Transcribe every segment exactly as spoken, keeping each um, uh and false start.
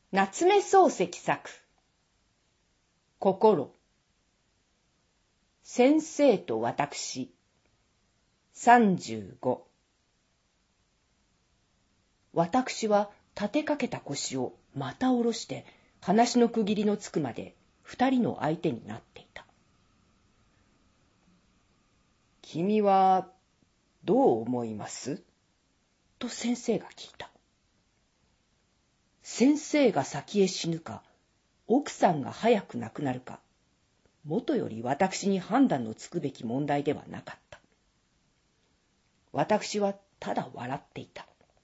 夏目漱石作心。先生と私さんじゅうご。私は立てかけた腰をまた下ろして話の区切りのつくまで二人の相手になっていた。君はどう思いますと先生が聞いた。先生が先へ死ぬか、奥さんが早く亡くなるか、もとより私に判断のつくべき問題ではなかった。私はただ笑っていた。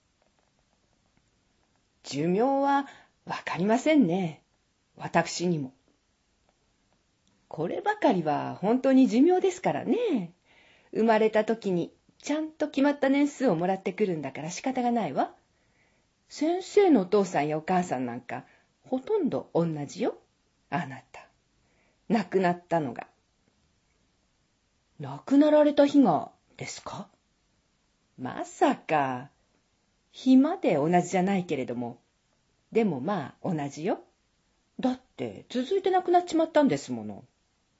寿命はわかりませんね。私にも。こればかりは本当に寿命ですからね。生まれた時にちゃんと決まった年数をもらってくるんだから仕方がないわ。先生のお父さんやお母さんなんかほとんど同じよ。あなた。亡くなったのが。亡くなられた日がですか？まさか。日まで同じじゃないけれども。でもまあ同じよ。だって続いて亡くなっちまったんですもの。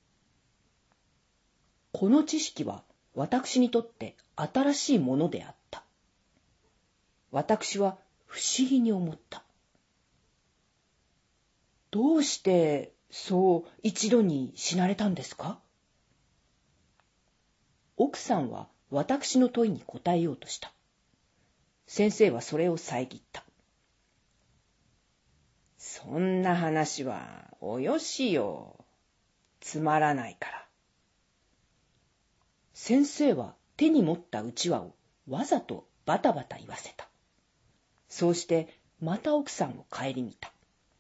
この知識は私にとって新しいものであった。私は不思議に思った。どうしてそう一度に死なれたんですか？奥さんは私の問いに答えようとした。先生はそれを遮った。そんな話はおよしよ。つまらないから。先生は手に持ったうちわをわざとバタバタ言わせた。そうしてまた奥さんを顧みた。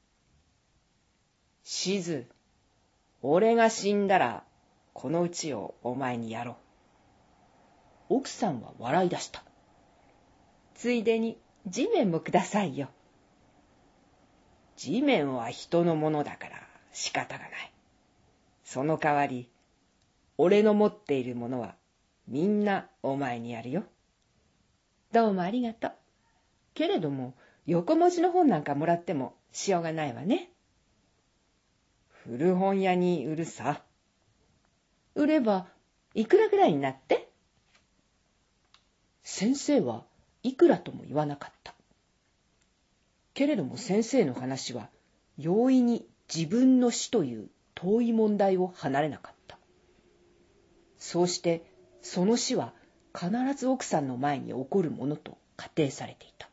しず、俺が死んだらこのうちをお前にやろう。奥さんは笑い出した。ついでに地面もくださいよ。地面は人のものだから仕方がない。その代わり、俺の持っているものはみんなお前にやるよ。どうもありがとう。けれども、横文字の本なんかもらってもしようがないわね。古本屋に売るさ。売ればいくらぐらいになって？先生はいくらとも言わなかった。けれども先生の話は容易に自分の死という遠い問題を離れなかった。そうしてその死は必ず奥さんの前に起こるものと仮定されていた。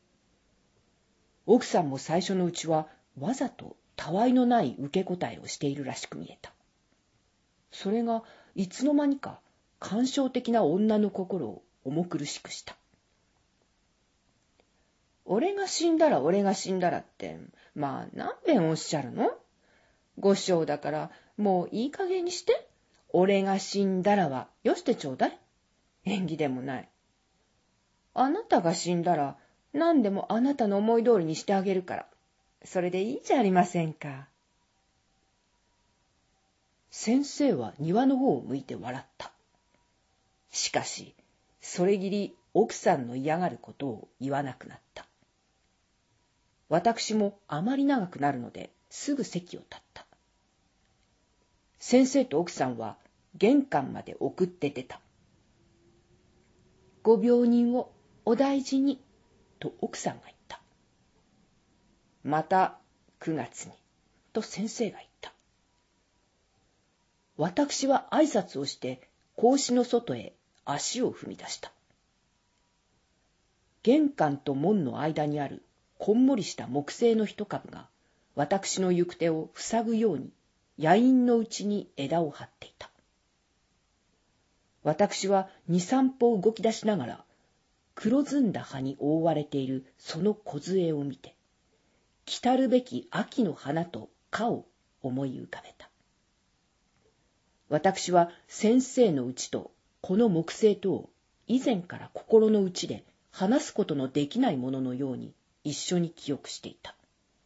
奥さんも最初のうちはわざとたわいのない受け答えをしているらしく見えた。それがいつの間にか感傷的な女の心を重苦しくした。俺が死んだら俺が死んだらって、まあ何遍おっしゃるの？ご章だからもういい加減にして。俺が死んだらはよしてちょうだい。縁起でもない。あなたが死んだら何でもあなたの思い通りにしてあげるから。それでいいじゃありませんか。先生は庭の方を向いて笑った。しかし、それぎり奥さんの嫌がることを言わなくなった。私もあまり長くなるのですぐ席を立った。先生と奥さんは玄関まで送って出た。ご病人をお大事にと奥さんが言った。またくがつにと先生が言った。私は挨拶をして格子の外へ足を踏み出した。玄関と門の間にあるこんもりした木製の一株が私の行く手を塞ぐように野陰のうちに枝を張っていた。私は二三歩動き出しながら黒ずんだ葉に覆われているその梢を見て、来たるべき秋の花と花を思い浮かべた。私は先生のうちとこの木製とを以前から心の内で話すことのできないもののように一緒に記憶していた。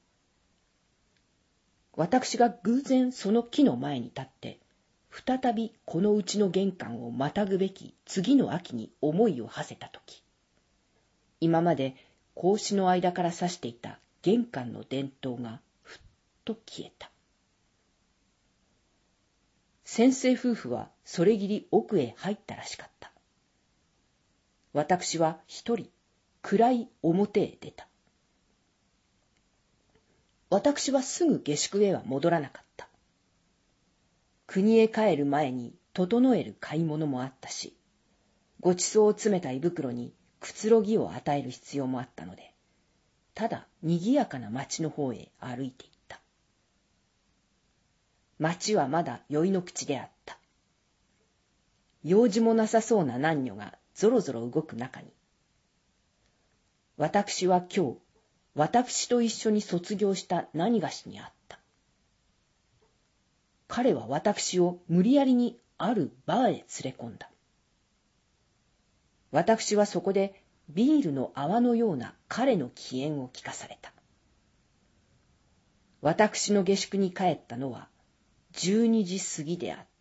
私が偶然その木の前に立って、再びこのうちの玄関をまたぐべき次の秋に思いを馳せたとき、今まで格子の間から差していた玄関の電灯がふっと消えた。先生夫婦はそれぎり奥へ入ったらしかった。私は一人暗い表へ出た。私はすぐ下宿へは戻らなかった。国へ帰る前に整える買い物もあったし、ごちそうを詰めた胃袋にくつろぎを与える必要もあったので、ただにぎやかな町の方へ歩いていった。町はまだ宵の口であった。用事もなさそうな男女がぞろぞろ動く中に、私は今日、私と一緒に卒業した何がしに会った。彼は私を無理やりにあるバーへ連れ込んだ。私はそこでビールの泡のような彼の機嫌を聞かされた。私の下宿に帰ったのはじゅうにじ過ぎであった。